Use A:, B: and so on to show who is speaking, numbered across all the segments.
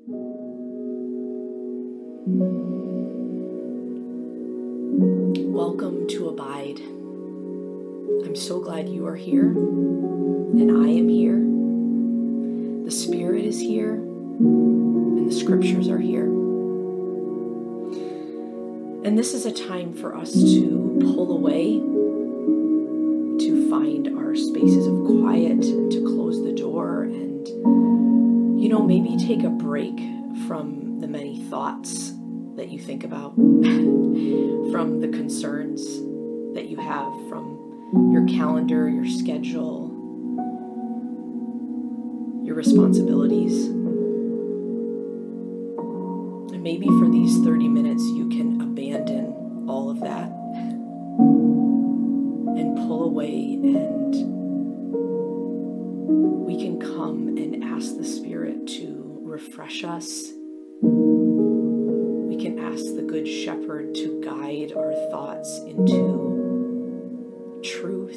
A: Welcome to Abide. I'm so glad you are here, and I am here. The Spirit is here, and the Scriptures are here. And this is a time for us to pull away, to find our spaces of quiet, and to close the door, and, maybe take a break from the many thoughts that you think about, from the concerns that you have, from your calendar, your schedule, your responsibilities. And maybe for these 30 minutes, you can abandon all of that and pull away, and we can come and ask the Spirit to refresh us. We can ask the Good Shepherd to guide our thoughts into truth,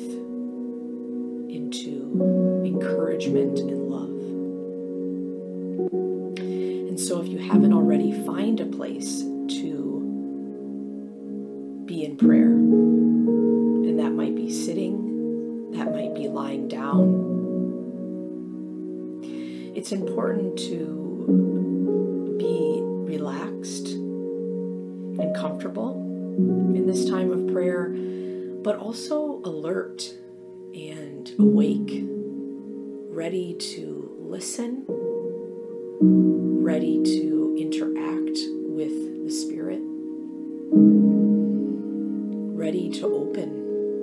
A: into encouragement and love. And so if you haven't already, find a place to be in prayer. And that might be sitting, that might be lying down. It's important to be relaxed and comfortable in this time of prayer, but also alert and awake, ready to listen, ready to interact with the Spirit, ready to open.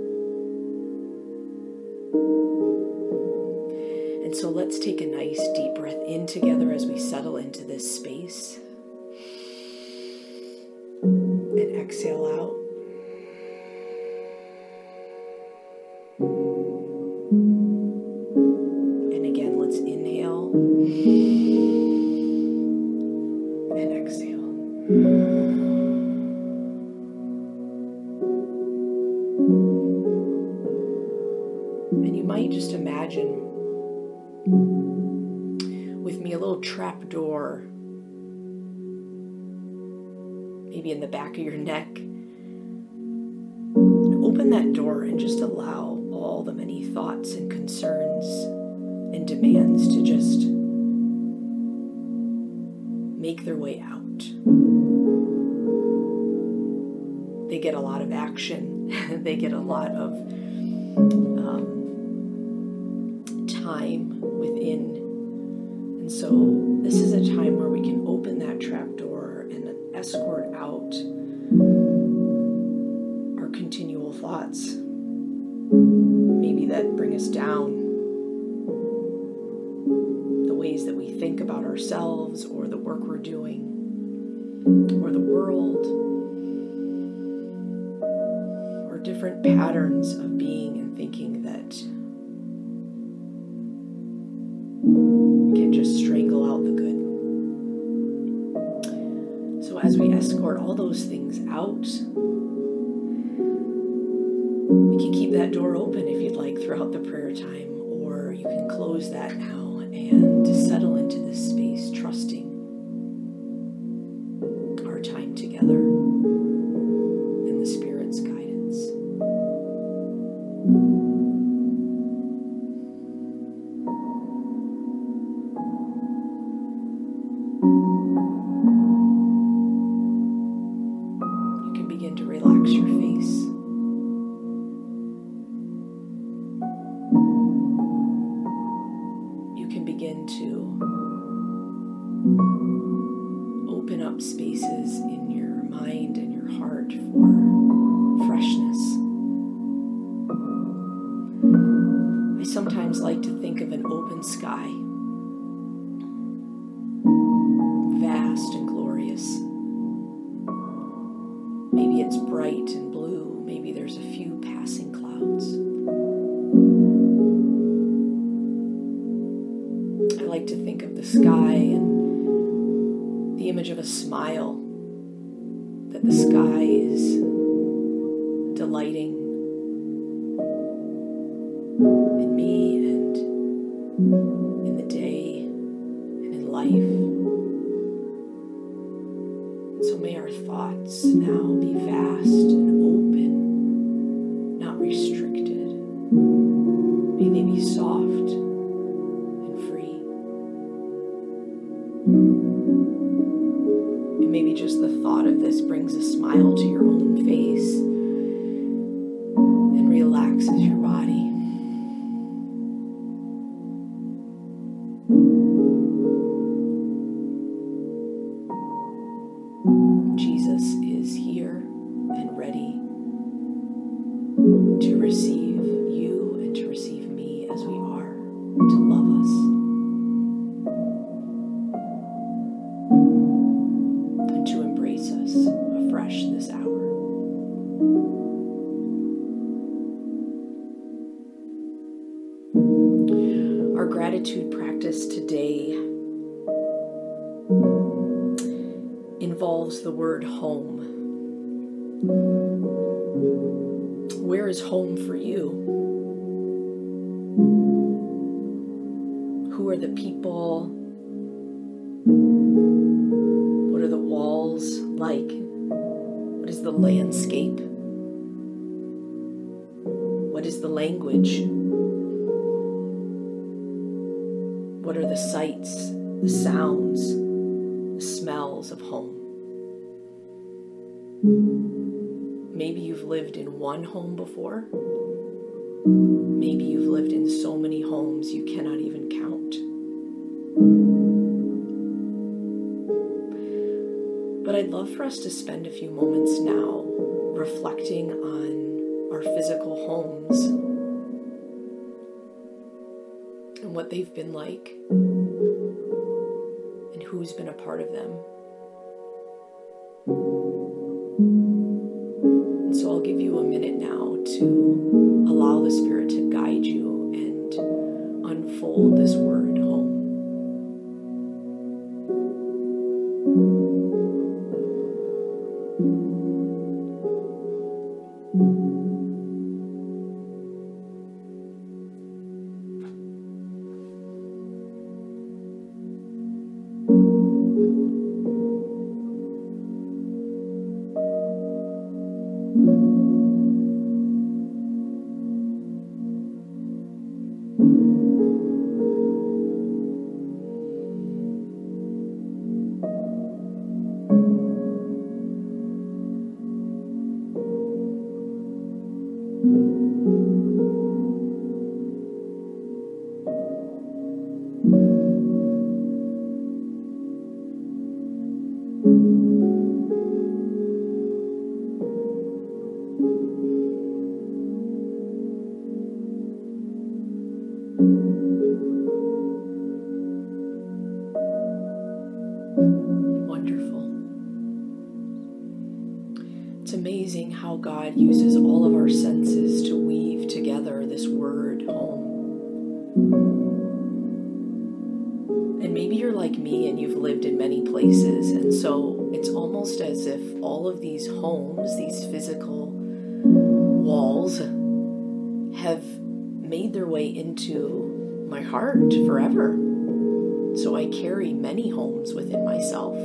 A: And so let's take a nice deep breath in together as we settle into this space. And exhale out. And again, let's inhale and exhale. And you might just imagine with me a little trap door, maybe in the back of your neck. And open that door and just allow all the many thoughts and concerns and demands to just make their way out. They get a lot of action. They get a lot of time within. And so this is a time where we can open that trap door and escort out our continual thoughts, maybe that bring us down, the ways that we think about ourselves or the work we're doing or the world, or different patterns of being and thinking that can just strangle out the good. So as we escort all those things out, we can keep that door open if you'd like throughout the prayer time, or you can close that now and settle into this space, trusting our time together and the Spirit's guidance. Begin to relax your face. You can begin to open up spaces in your mind and your heart for freshness. I sometimes like to think of an open sky, vast and glorious. Maybe it's bright and blue. Maybe there's a few passing clouds. I like to think of the sky and the image of a smile, that the sky is delighting in me and in the day and in life. So may our thoughts now be vast and open, not restricted. May they be soft and free. And maybe just the thought of this brings a smile to your own face and relaxes your body. Jesus is here and ready to receive you and to receive me as we are, to love us. And to embrace us afresh this hour. Our gratitude practice today involves the word home. Where is home for you? Who are the people? What are the walls like? What is the landscape? What is the language? What are the sights, the sounds, the smells of home? Maybe you've lived in one home before. Maybe you've lived in so many homes you cannot even count. But I'd love for us to spend a few moments now reflecting on our physical homes and what they've been like and who's been a part of them. And so I'll give you a minute now to allow the Spirit to guide you and unfold this word home. Wonderful. It's amazing how God uses all of our senses to weave together this word home. And maybe you're like me and you've lived in many places, and so it's almost as if all of these homes, these physical walls, have made their way into my heart forever. So I carry many homes within myself.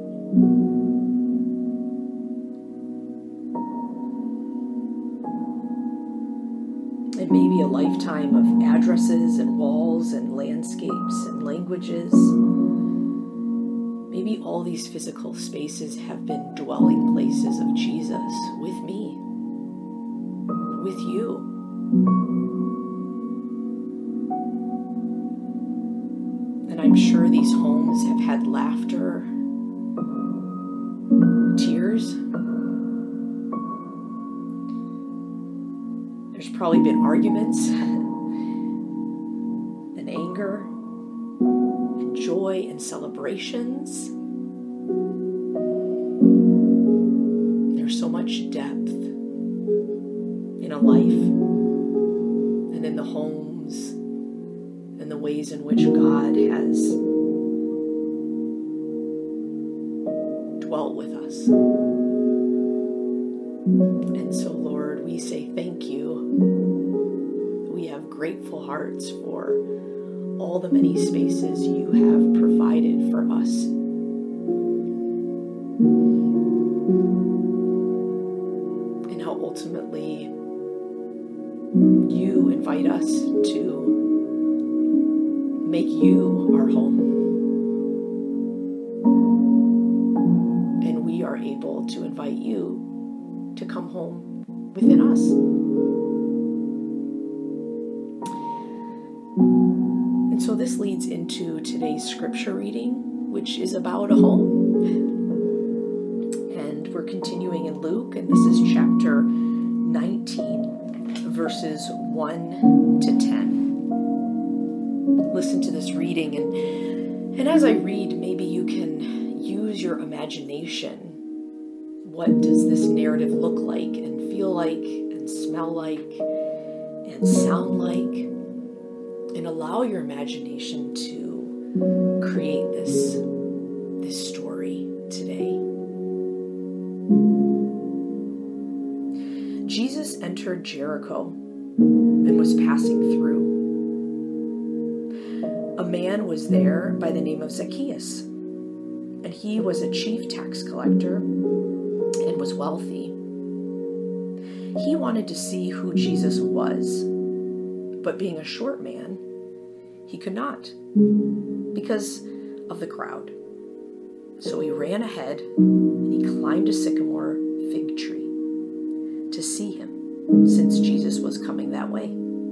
A: It may be a lifetime of addresses and walls and landscapes and languages. Maybe all these physical spaces have been dwelling places of Jesus with me, with you. And I'm sure these homes have had laughter, tears. There's probably been arguments and anger and joy and celebrations. There's so much depth in a life and in the homes and the ways in which God has dwelt with us. And so, Lord, we say thank you. We have grateful hearts for all the many spaces you have provided for us. ultimately, you invite us to make you our home. And we are able to invite you to come home within us. And so this leads into today's scripture reading, which is about a home. And we're continuing in Luke, and this is chapter 19, verses 1 to 10. Listen to this reading, and as I read, maybe you can use your imagination. What does this narrative look like and feel like and smell like and sound like? And allow your imagination to create this story today. Jesus entered Jericho and was passing through. A man was there by the name of Zacchaeus, and he was a chief tax collector and was wealthy. He wanted to see who Jesus was, but being a short man, he could not because of the crowd. So he ran ahead and he climbed a sycamore fig tree to see him, since Jesus was coming that way.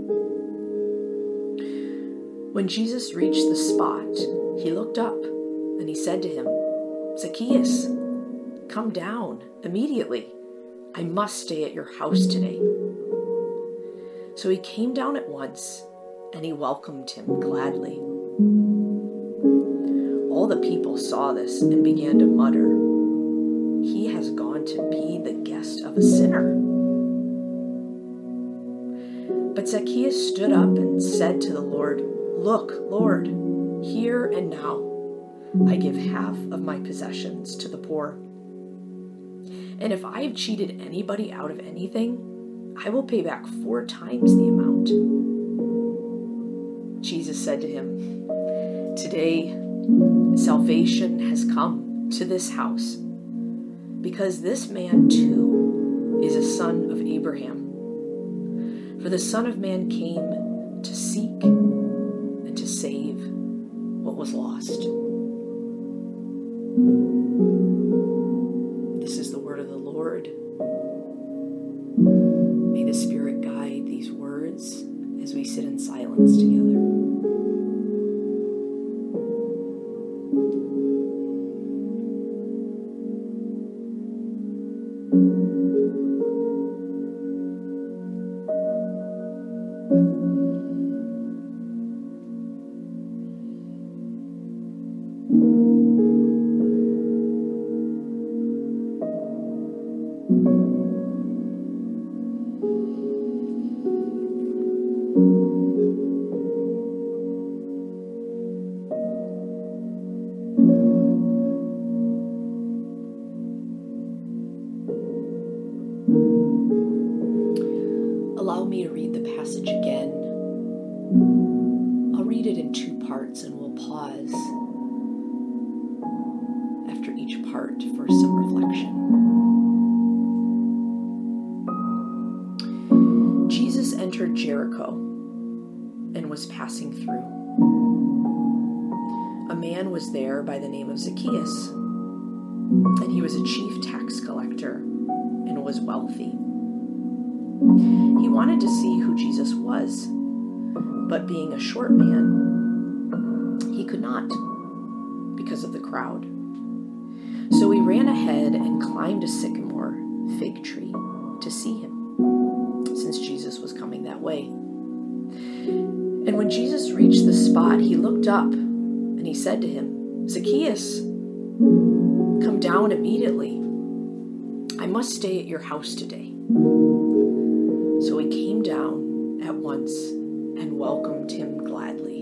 A: When Jesus reached the spot, he looked up and he said to him, "Zacchaeus, come down immediately. I must stay at your house today." So he came down at once, and he welcomed him gladly. All the people saw this and began to mutter, "He has gone to be the guest of a sinner." But Zacchaeus stood up and said to the Lord, "Look, Lord, here and now I give half of my possessions to the poor. And if I have cheated anybody out of anything, I will pay back 4 times the amount." Jesus said to him, "Today, salvation has come to this house, because this man too is a son of Abraham. For the Son of Man came to seek and to save what was lost." This is the word of the Lord. May the Spirit guide these words as we sit in silence together. Allow me to read the passage again. I'll read it in 2 parts, and we'll pause after each part for some reflection. Jesus entered Jericho and was passing through. A man was there by the name of Zacchaeus, and he was a chief tax collector and was wealthy. He wanted to see who Jesus was, but being a short man, he could not because of the crowd. So he ran ahead and climbed a sycamore fig tree to see him, since Jesus was coming that way. And when Jesus reached the spot, he looked up and he said to him, "Zacchaeus, come down immediately. I must stay at your house today." So he came down at once and welcomed him gladly.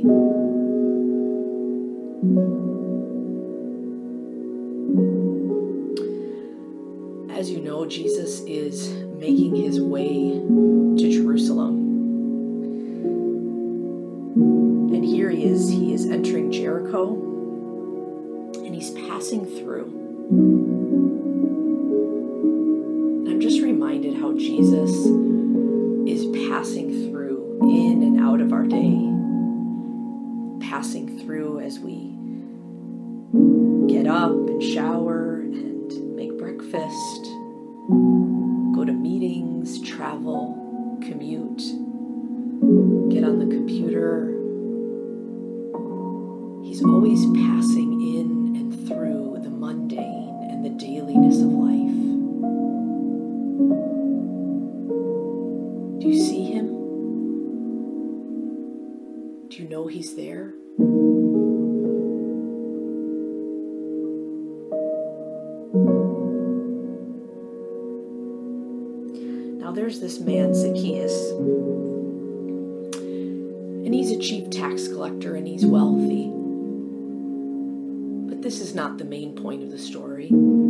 A: As you know, Jesus is making his way to Jerusalem. And here he is entering Jericho, and he's passing through. I'm just just reminded how Jesus is passing through in and out of our day, passing through as we get up and shower and make breakfast, go to meetings, travel, commute, get on the computer. He's always passing in and through the mundane and the dailiness of life. Do you see him? Do you know he's there? Now there's this man, Zacchaeus, and he's a chief tax collector and he's wealthy. But this is not the main point of the story.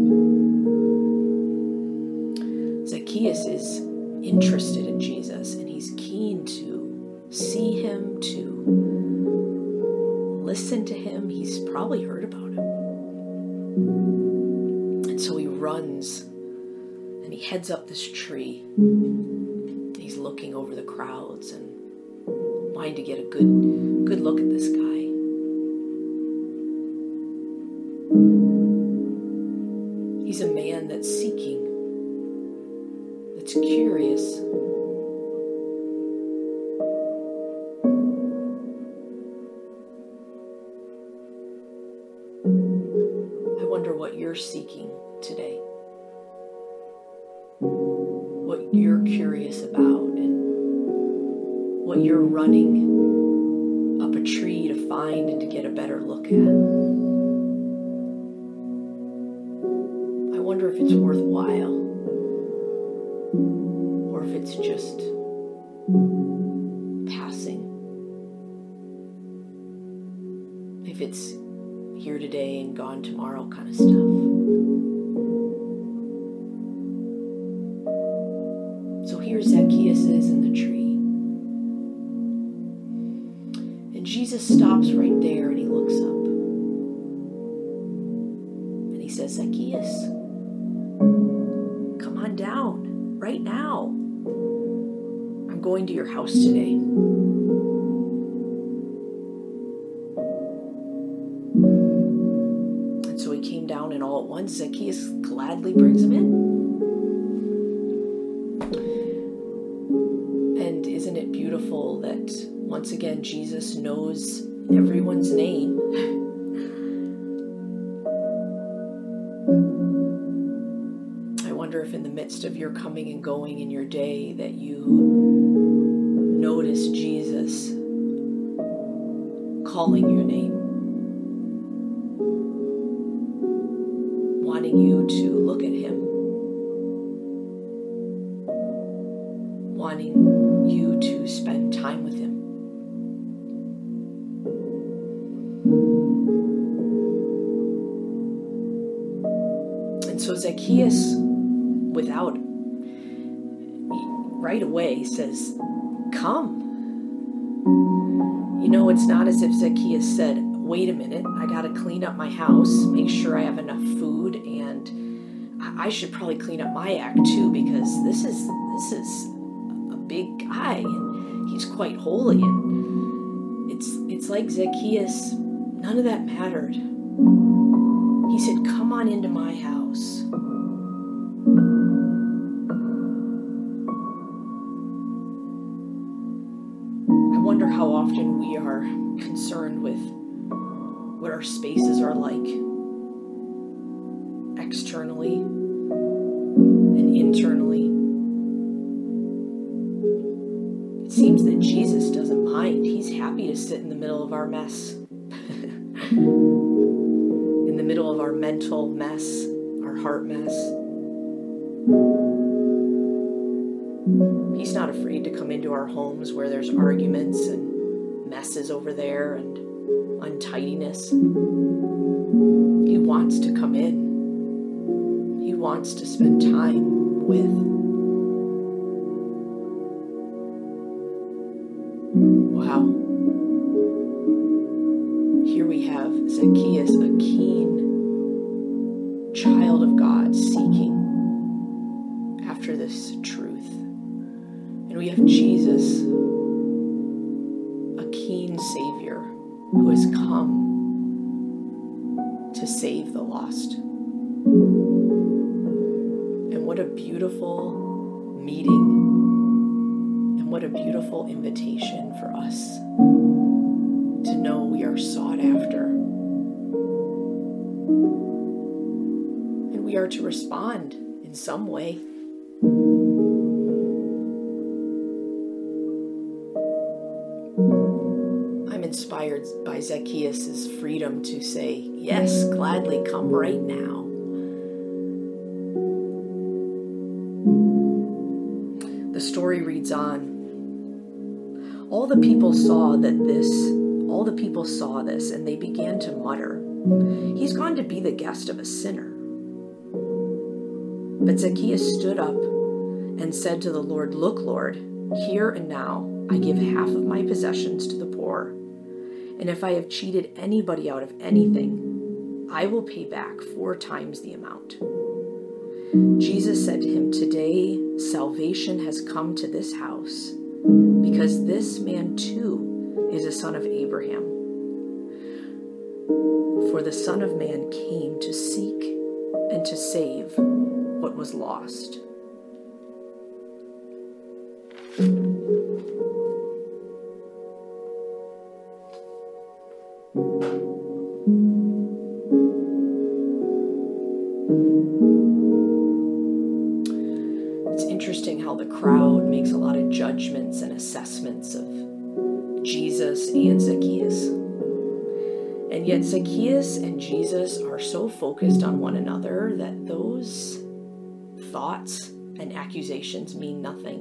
A: Zacchaeus is interested in Jesus and he's keen to see him, to listen to him. He's probably heard about him. And so he runs and he heads up this tree. He's looking over the crowds and wanting to get a good look at this guy. He's a man that's seeking, that's curious. I wonder what you're seeking today, what you're curious about, and what you're running up a tree to find and to get a better look at. I wonder if it's worthwhile, or if it's just passing. If it's here today and gone tomorrow kind of stuff. So here Zacchaeus is in the tree. And Jesus stops right there and he looks up. And he says, Zacchaeus, come on down right now. I'm going to your house today. And so he came down, and all at once Zacchaeus gladly brings him in. And isn't it beautiful that once again Jesus knows everyone's name? I wonder if in the midst of your coming and going in your day that you notice Jesus calling your name, wanting you to look at him, wanting you to spend time with him. And so Zacchaeus, right away says, come. You know, it's not as if Zacchaeus said, wait a minute, I got to clean up my house, make sure I have enough food, and I should probably clean up my act too, because this is a big guy and he's quite holy. And it's like Zacchaeus, none of that mattered. He said, come on into my house. I wonder how often we are concerned with what our spaces are like externally and internally. It seems that Jesus doesn't mind. He's happy to sit in the middle of our mess, in the middle of our mental mess, our heart mess. He's not afraid to come into our homes where there's arguments and messes over there and untidiness. He wants to come in. He wants to spend time with. Wow. Here we have Zacchaeus, a keen child of God, seeking after after this truth. And we have Jesus, a keen Savior who has come to save the lost. And what a beautiful meeting, and what a beautiful invitation for us to know we are sought after. And we are to respond in some way. I'm inspired by Zacchaeus' freedom to say, yes, gladly, come right now. The story reads on. All the people saw this, and they began to mutter, he's gone to be the guest of a sinner. But Zacchaeus stood up and said to the Lord, look, Lord, here and now I give half of my possessions to the poor. And if I have cheated anybody out of anything, I will pay back 4 times the amount. Jesus said to him, today salvation has come to this house, because this man too is a son of Abraham. For the Son of Man came to seek and to save what was lost. It's interesting how the crowd makes a lot of judgments and assessments of Jesus and Zacchaeus. And yet Zacchaeus and Jesus are so focused on one another that those thoughts and accusations mean nothing.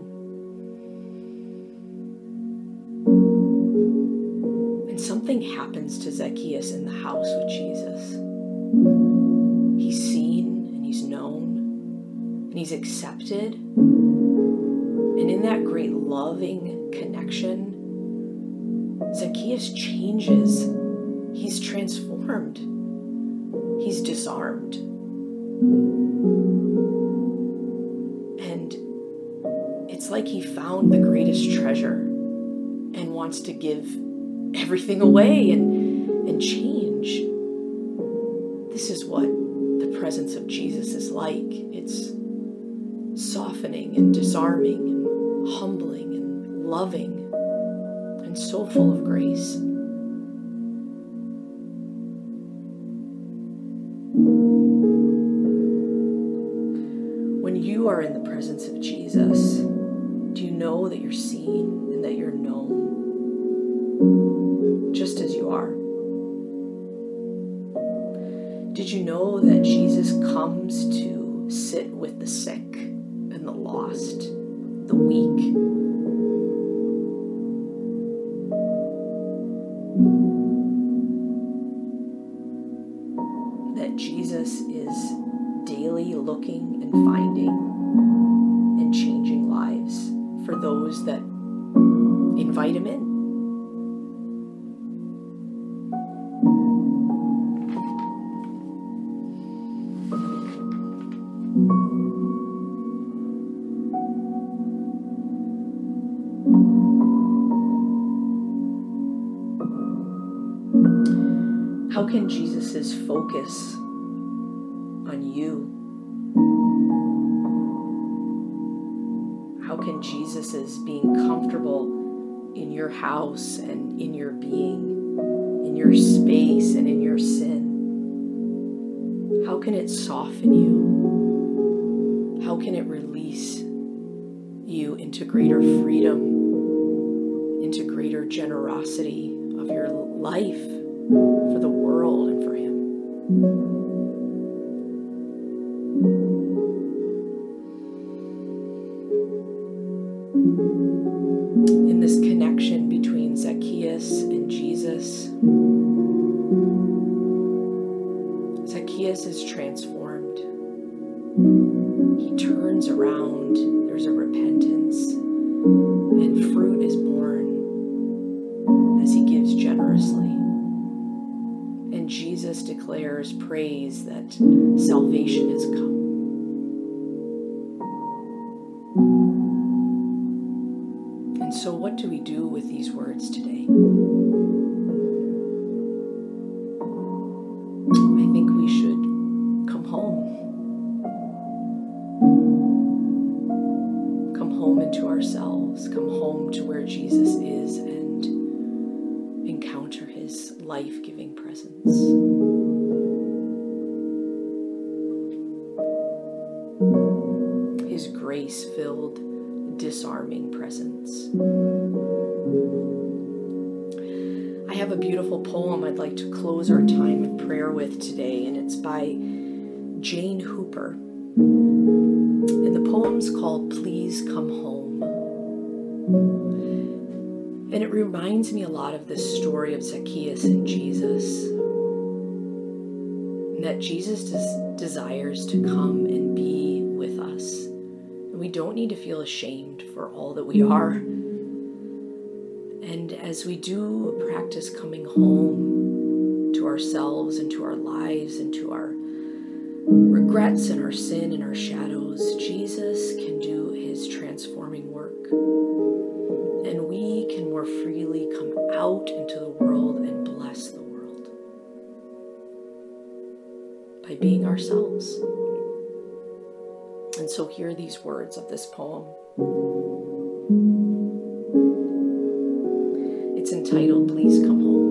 A: And something happens to Zacchaeus in the house with Jesus. He's seen and he's known and he's accepted. And in that great loving connection, Zacchaeus changes. He's transformed. He's disarmed. And it's like he found the greatest treasure and wants to give everything away and change. This is what the presence of Jesus is like. It's softening and disarming and humbling and loving and so full of grace. When you are in the presence of Jesus, do you know that you're seen and that you're known just as you are? Did you know that Jesus comes to sit with the sick and the lost, the weak? That Jesus is daily looking and finding and changing lives for those that invite him in. How can Jesus' focus on you? How can Jesus' being comfortable in your house and in your being, in your space and in your sin, how can it soften you? How can it release you into greater freedom, into greater generosity of your life for the world and for him? In this connection between Zacchaeus and Jesus, Zacchaeus is transformed. He turns around, there's a repentance, and fruit is born as he gives generously. And Jesus declares praise that salvation has come. so what do we do with these words today? I think we should come home. Come home into ourselves. Come home to where Jesus is and encounter his life-giving presence. His grace-filled, disarming presence. I have a beautiful poem I'd like to close our time of prayer with today, and it's by Jane Hooper. And the poem's called Please Come Home. And it reminds me a lot of this story of Zacchaeus and Jesus. And that Jesus desires to come and be with us. And we don't need to feel ashamed for all that we are. And as we do practice coming home to ourselves and to our lives and to our regrets and our sin and our shadows, Jesus can do his transforming work. And we can more freely come out into the world and bless the world by being ourselves. And so hear these words of this poem. It's entitled, Please Come Home.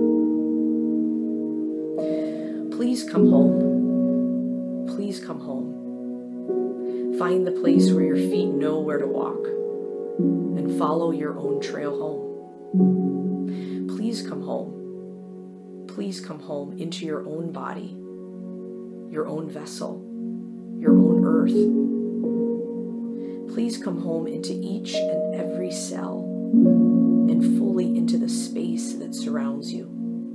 A: Please come home. Please come home. Find the place where your feet know where to walk and follow your own trail home. Please come home. Please come home into your own body, your own vessel, your own earth. Please come home into each and every cell and fully into the space that surrounds you.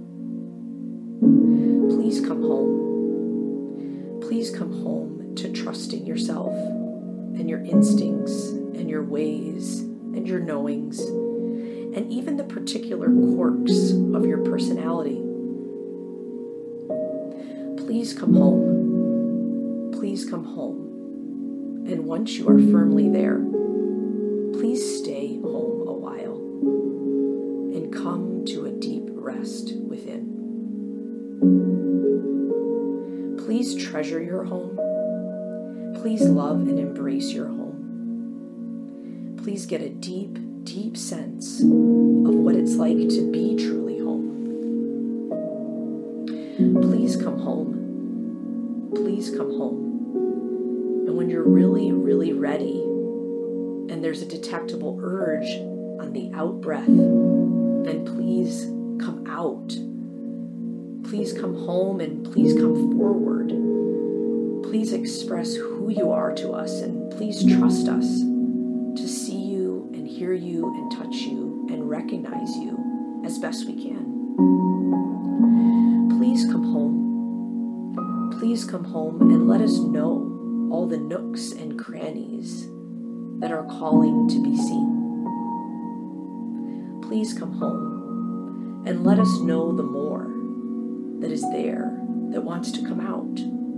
A: Please come home. Please come home to trusting yourself and your instincts and your ways and your knowings and even the particular quirks of your personality. Please come home. Please come home. And once you are firmly there, please stay home a while and come to a deep rest within. Please treasure your home. Please love and embrace your home. Please get a deep, deep sense of what it's like to be truly home. Please come home. Please come home. And when you're really, really ready, and there's a detectable urge on the out breath, then please come out. Please come home and please come forward. Please express who you are to us and please trust us to see you and hear you and touch you and recognize you as best we can. Please come home. Please come home and let us know all the nooks and crannies that are calling to be seen. Please come home and let us know the more that is there that wants to come out.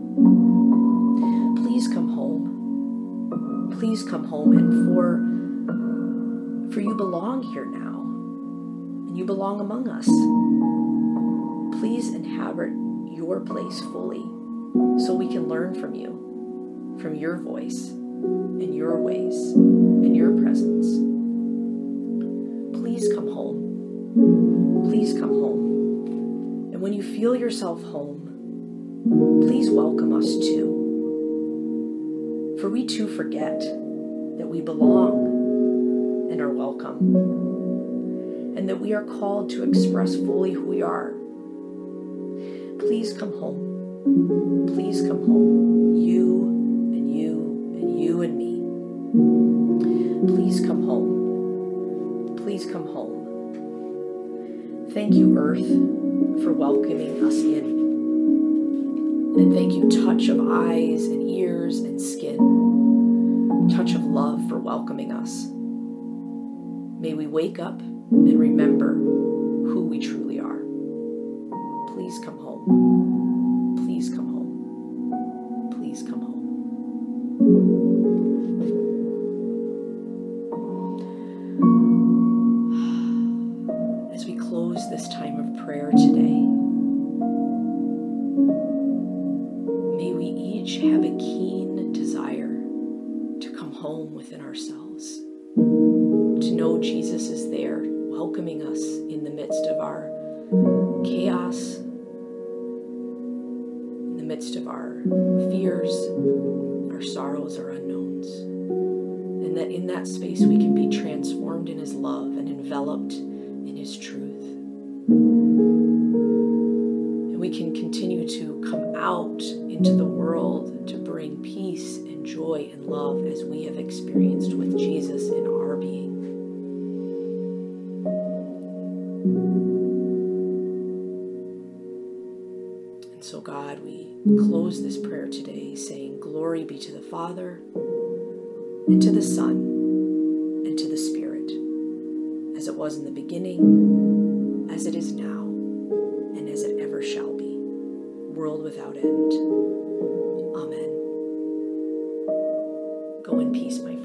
A: Please come home. Please come home, and for you belong here now, and you belong among us. Please inhabit your place fully so we can learn from you, from your voice and your ways and your presence. Please come home. Please come home. And when you feel yourself home, please welcome us too. For we too forget that we belong and are welcome, and that we are called to express fully who we are. Please come home. Please come home. You and you and you and me. Please come home. Please come home. Thank you, Earth, for welcoming us in. And thank you, touch of eyes and ears and skin, touch of love for welcoming us. May we wake up and remember who we truly are. Please come home. Please come home. Please come home. each have a keen desire to come home within ourselves, to know Jesus is there welcoming us in the midst of our chaos, in the midst of our fears, our sorrows, our unknowns. And that in that space we can be transformed in his love and enveloped in his truth. And we can continue to come out into the world to bring peace and joy and love as we have experienced with Jesus in our being. And so, God, we close this prayer today saying, glory be to the Father, and to the Son, and to the Spirit, as it was in the beginning, as it is now, and as it ever shall be, world without end. Amen. Go in peace, my friends.